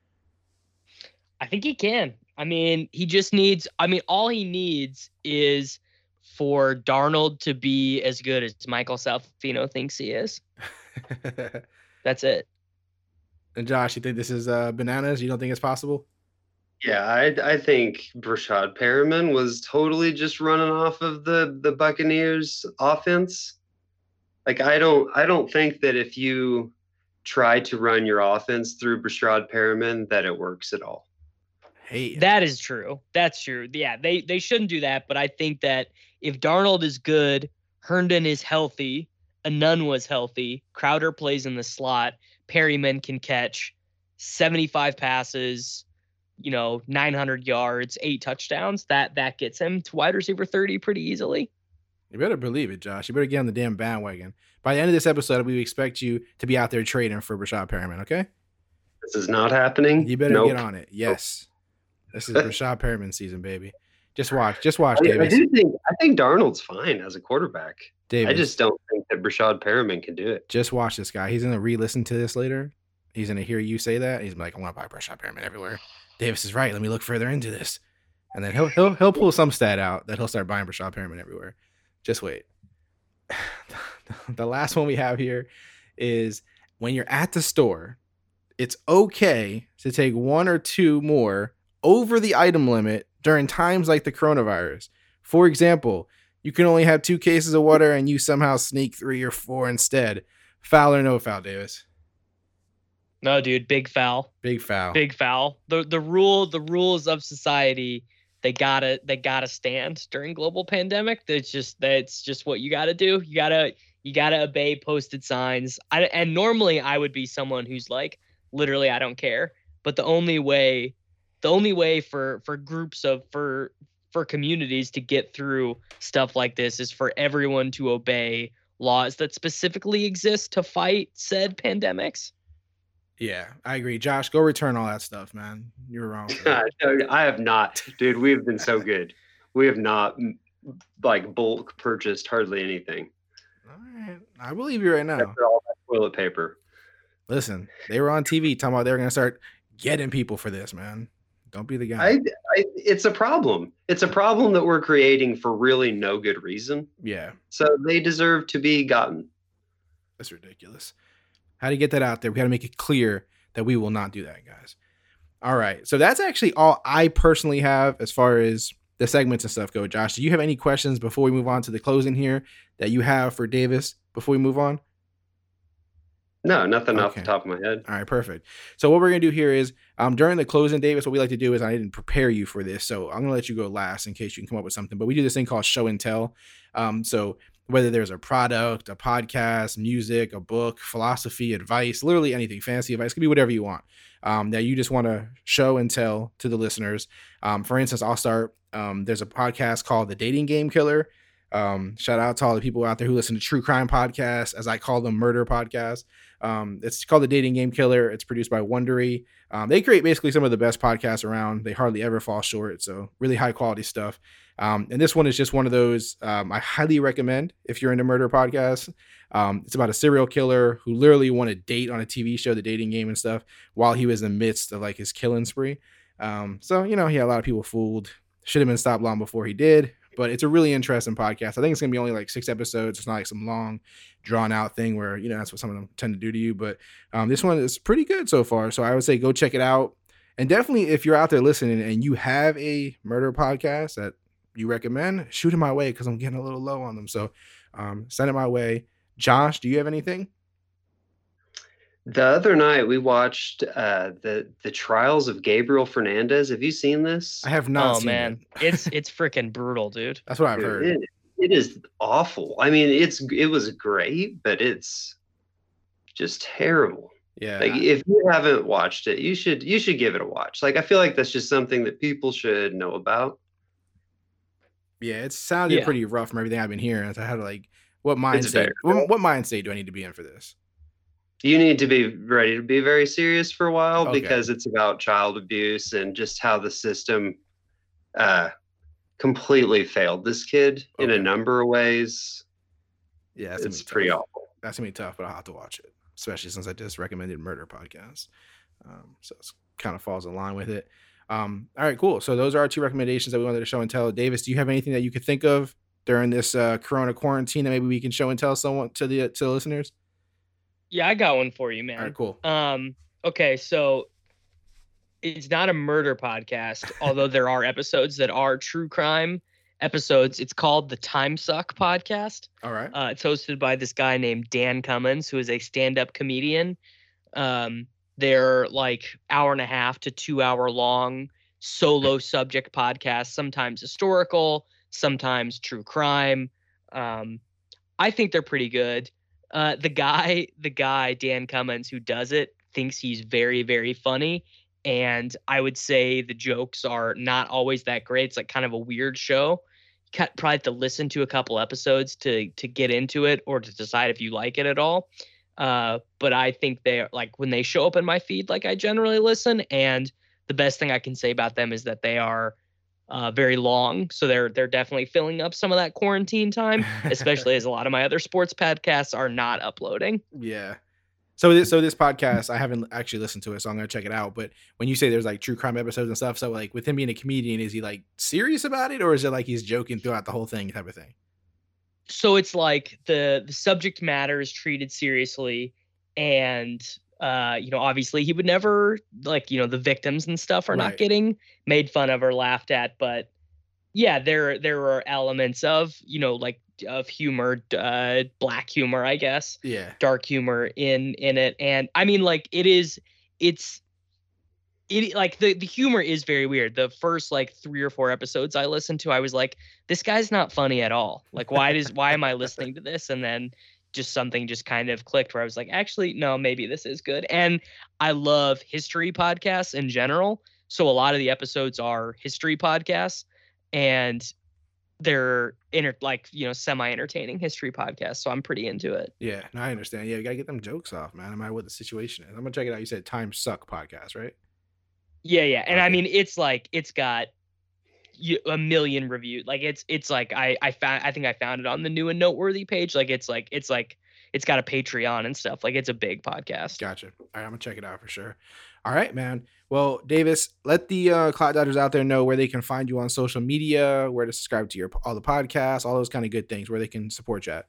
I think he can. I mean, he just needs. I mean, all he needs is for Darnold to be as good as Michael Salfino thinks he is. That's it. And Josh, you think this is uh, bananas? You don't think it's possible? Yeah, I I think Brashad Perriman was totally just running off of the the Buccaneers offense. Like I don't I don't think that if you try to run your offense through Brashad Perriman that it works at all. Hey, That is true. That's true. Yeah, they they shouldn't do that. But I think that if Darnold is good, Herndon is healthy, Anun was healthy, Crowder plays in the slot, Perryman can catch seventy-five passes, you know, nine hundred yards, eight touchdowns. That that gets him to wide receiver thirty pretty easily. you better believe it, Josh. You better get on the damn bandwagon. By the end of this episode, we expect you to be out there trading for Brashad Perriman, okay? This is not happening. You better Nope. get on it. Yes. This is Brashad Perriman season, baby. Just watch. Just watch, I, I Davis. do think I think Darnold's fine as a quarterback. Davis. I just don't think that Brashad Perriman can do it. Just watch this guy. He's going to re-listen to this later. He's going to hear you say that. He's like, I want to buy Brashad Perriman everywhere. Davis is right. Let me look further into this. And then he'll he'll he'll pull some stat out that he'll start buying Brashad Perriman everywhere. Just wait. The last one we have here is when you're at the store, it's okay to take one or two more over the item limit during times like the coronavirus. For example, you can only have two cases of water and you somehow sneak three or four instead. Foul or no foul, Davis? No, dude, big foul. Big foul. Big foul. The the rule the rules of society, they gotta they gotta stand during global pandemic. That's just that's just what you gotta do. You gotta you gotta obey posted signs. I, and normally I would be someone who's like, literally, I don't care. But the only way the only way for for groups of for for communities to get through stuff like this is for everyone to obey laws that specifically exist to fight said pandemics. Yeah, I agree. Josh, go return all that stuff, man. You were wrong. for that. I have not, dude. We have been so good. We have not mm, like bulk purchased hardly anything. All right, I believe you right now. Except for all that toilet paper. Listen, they were on T V talking about they were gonna start getting people for this, man. Don't be the guy. I, I, it's a problem. It's a problem that we're creating for really no good reason. Yeah, So they deserve to be gotten. that's ridiculous. How to get that out there? We got to make it clear that we will not do that, guys. All right, so that's actually all I personally have as far as the segments and stuff go. Josh, do you have any questions before we move on to the closing here that you have for Davis before we move on? No, nothing off Okay. the top of my head. All right, perfect. So what we're gonna do here is um, during the closing, Davis, what we like to do is I didn't prepare you for this, so I'm gonna let you go last in case you can come up with something. But we do this thing called show and tell. Um, so whether there's a product, a podcast, music, a book, philosophy, advice, literally anything, fantasy advice, could be whatever you want um, that you just want to show and tell to the listeners. Um, for instance, I'll start. Um, there's a podcast called The Dating Game Killer. Um, shout out to all the people out there who listen to true crime podcasts, as I call them, murder podcasts. Um, it's called The Dating Game Killer. It's produced by Wondery. Um, they create basically some of the best podcasts around. They hardly ever fall short. So really high quality stuff. Um, and this one is just one of those um, I highly recommend if you're into murder podcasts. Um, it's about a serial killer who literally won a date on a T V show, The Dating Game and stuff, while he was in the midst of like his killing spree. Um, so, you know, he had a lot of people fooled. Should have been stopped long before he did. But it's a really interesting podcast. I think it's going to be only like six episodes. It's not like some long, drawn out thing where, you know, that's what some of them tend to do to you. But um, this one is pretty good so far. So I would say go check it out. And definitely if you're out there listening and you have a murder podcast that you recommend, shoot it my way because I'm getting a little low on them. So um, send it my way. Josh, do you have anything? The other night we watched uh, the the Trials of Gabriel Fernandez. Have you seen this? I have not Oh seen man, it. it's it's freaking brutal, dude. That's what I've Dude, heard. It, it is awful. I mean, it's it was great, but it's just terrible. Yeah. Like if you haven't watched it, you should you should give it a watch. Like I feel like that's just something that people should know about. Yeah, it sounded Yeah. pretty rough from everything I've been hearing. So I had to like, what mind It's state? very What, rough. what mind state do I need to be in for this? You need to be ready to be very serious for a while Okay. because it's about child abuse and just how the system uh, completely failed this kid in a Okay. number of ways. Yeah, that's gonna It's be pretty tough. awful. That's gonna be tough, but I'll have to watch it, especially since I just recommended murder podcasts. Um, so it kind of falls in line with it. Um, all right, cool. So those are our two recommendations that we wanted to show and tell. Davis, do you have anything that you could think of during this uh, Corona quarantine that maybe we can show and tell someone to the to the listeners? Yeah, I got one for you, All man. right, cool. Um, okay, so it's not a murder podcast, although there are episodes that are true crime episodes. It's called the Time Suck Podcast. All right. Uh, it's hosted by this guy named Dan Cummins, who is a stand-up comedian. Um, they're like hour and a half to two hour long solo subject podcasts, sometimes historical, sometimes true crime. Um, I think they're pretty good. Uh, the guy, the guy, Dan Cummins, who does it, thinks he's very, very funny. And I would say the jokes are not always that great. It's like kind of a weird show. You ca- probably have to listen to a couple episodes to to get into it or to decide if you like it at all. Uh, but I think they're like when they show up in my feed, like I generally listen. And the best thing I can say about them is that they are uh, very long. So they're they're definitely filling up some of that quarantine time, especially as a lot of my other sports podcasts are not uploading. Yeah. So this so this podcast, I haven't actually listened to it, so I'm gonna check it out. But when you say there's like true crime episodes and stuff, so like with him being a comedian, is he like serious about it, or is it like he's joking throughout the whole thing type of thing? So it's like the the subject matter is treated seriously, and uh, you know, obviously he would never like, you know, the victims and stuff are Right. not getting made fun of or laughed at, but yeah, there there are elements of, you know, like of humor, uh, black humor, I guess, Yeah. dark humor in in it, and I mean, like it is, it's. It like the, the humor is very weird. The first like three or four episodes I listened to, I was like, this guy's not funny at all. Like, why does why am I listening to this? And then just something just kind of clicked where I was like, actually, no, maybe this is good. And I love history podcasts in general. So a lot of the episodes are history podcasts, and they're inter- like, you know, semi-entertaining history podcasts. So I'm pretty into it. Yeah, no, I understand. Yeah, you gotta get them jokes off, man. No matter what the situation is. I'm gonna check it out. You said Time Suck podcast, right? Yeah, yeah. And I Okay. mean, it's like, it's got y- a million reviews. Like it's, it's like, I, I found, I think I found it on the New and Noteworthy page. Like it's like, it's like, it's got a Patreon and stuff. Like it's a big podcast. Gotcha. All right, I'm gonna check it out for sure. All right, man. Well, Davis, let the uh, Clock Dodgers out there know where they can find you on social media, where to subscribe to your all the podcasts, all those kind of good things, where they can support you at.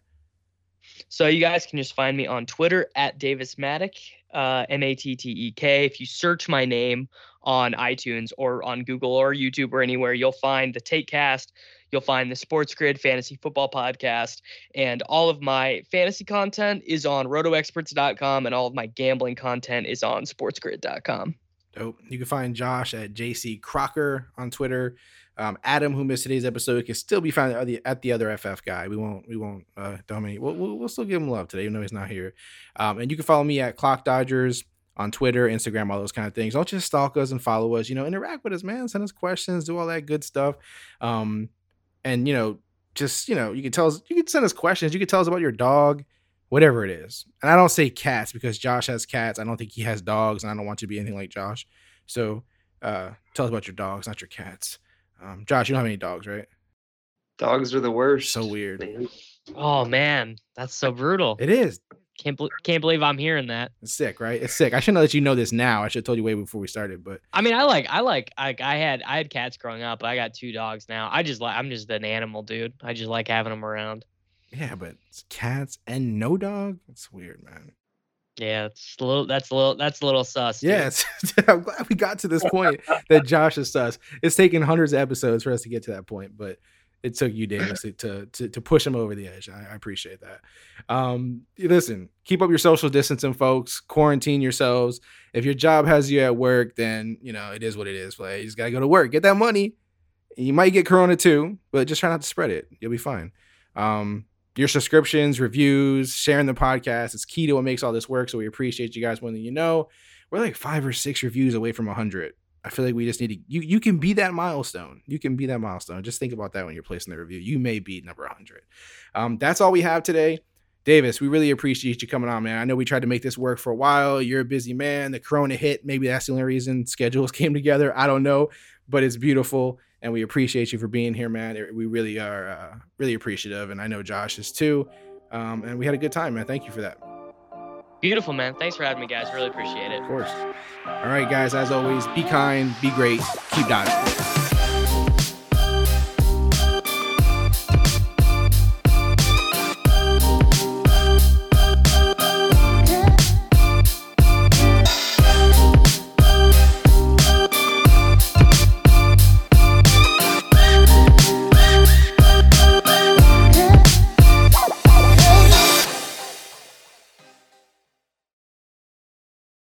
So you guys can just find me on Twitter at Davis Mattek, uh, M A T T E K. If you search my name on iTunes or on Google or YouTube or anywhere, you'll find the TakeCast. You'll find the Sports Grid Fantasy Football Podcast, and all of my fantasy content is on roto experts dot com, and all of my gambling content is on sports grid dot com. Dope. You can find Josh at J C Crocker on Twitter. Um, Adam, who missed today's episode, can still be found at the, at the other F F guy. We won't, we won't uh, dominate. We'll, we'll, we'll still give him love today, even though he's not here. Um, and you can follow me at Clock Dodgers on Twitter, Instagram, all those kind of things. Don't just stalk us and follow us. You know, interact with us, man. Send us questions, do all that good stuff. Um, and you know, just you know, you can tell us, you can send us questions. You can tell us about your dog, whatever it is. And I don't say cats because Josh has cats. I don't think he has dogs, and I don't want you to be anything like Josh. So uh, tell us about your dogs, not your cats. Um, Josh, you don't have any dogs, right? Dogs are the worst. So weird. Man. Oh man, that's so brutal. It is. Can't bel can't believe I'm hearing that. It's sick, right? It's sick. I shouldn't let you know this now. I should have told you way before we started, but I mean, I like, I like, I, I had, I had cats growing up, but I got two dogs now. I just like, I'm just an animal dude. I just like having them around. yeah, but it's cats and no dog. It's weird, man. Yeah, it's a little, that's a little, that's a little sus. dude. Yeah, it's, I'm glad we got to this point that Josh is sus. It's taken hundreds of episodes for us to get to that point, but it took you, Davis, to to to, to push him over the edge. I, I appreciate that. Um, listen, keep up your social distancing, folks. Quarantine yourselves. If your job has you at work, then you know it is what it is. Like, you just gotta go to work, get that money. You might get corona too, but just try not to spread it. You'll be fine. Um, your subscriptions, reviews, sharing the podcast, it's key to what makes all this work. So we appreciate you guys more than you know. We're like five or six reviews away from a hundred. I feel like we just need to, you, you can be that milestone. You can be that milestone. Just think about that when you're placing the review. You may beat number one hundred. Um, that's all we have today. Davis, we really appreciate you coming on, man. I know we tried to make this work for a while. You're a busy man. The corona hit. Maybe that's the only reason schedules came together. I don't know, but it's beautiful. And we appreciate you for being here, man. We really are uh, really appreciative. And I know Josh is too. Um, and we had a good time, man. Thank you for that. Beautiful, man. Thanks for having me, guys. Really appreciate it. Of course. All right, guys, as always, be kind, be great, keep dodging.